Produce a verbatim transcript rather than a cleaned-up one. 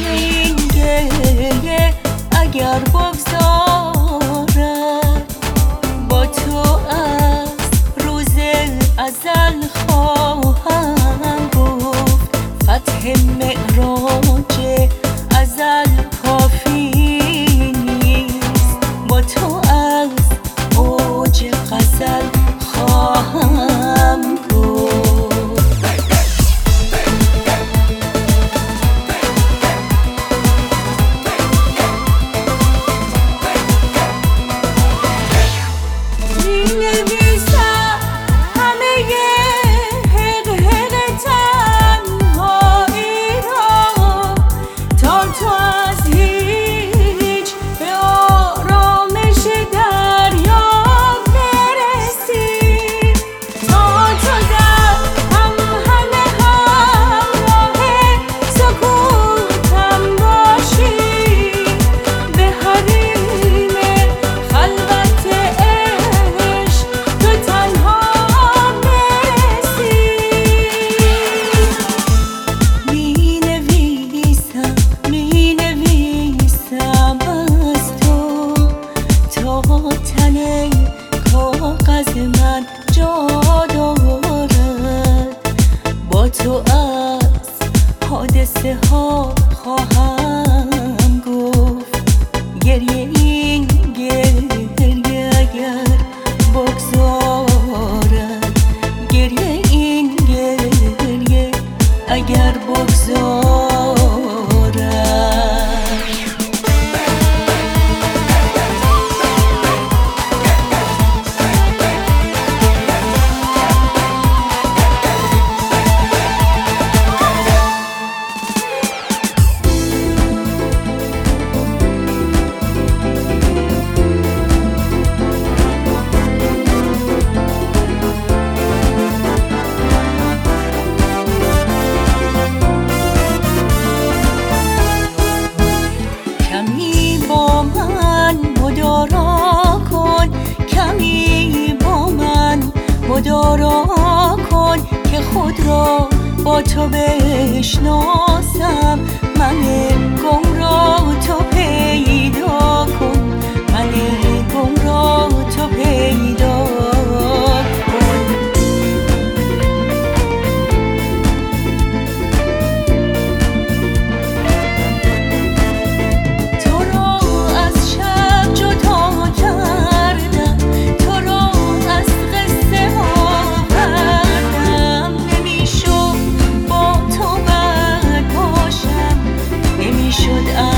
این گریه اگر بگذارد با تو از روز ازل خواهم گفت فتح معراج ازل کافی نیست با تو از اوج غزل خواهم گفت می نویسم همه حق حق تنهایی را تا تو از هیچ به آرامش دریا برسی تا تو در همهمه همراه سکوتم باشی به حریم خلوت عشق تو تنها برسی می نویسم می نویسم از تو تا تن کاغذ من جا دارد با تو از حادثه ها خواهم گفت گریه این گریه اگر بگذارد گریه این گریه اگر بگذارد کمی با من مدارا کن کمی با من مدارا کن که خود را با تو بشناسم من گم را تو پیدا کن من گم را تو پیدا کن تو را از شب جدا کردم تو را از قصه آوردم نمیشد با تو بد باشم نمیشد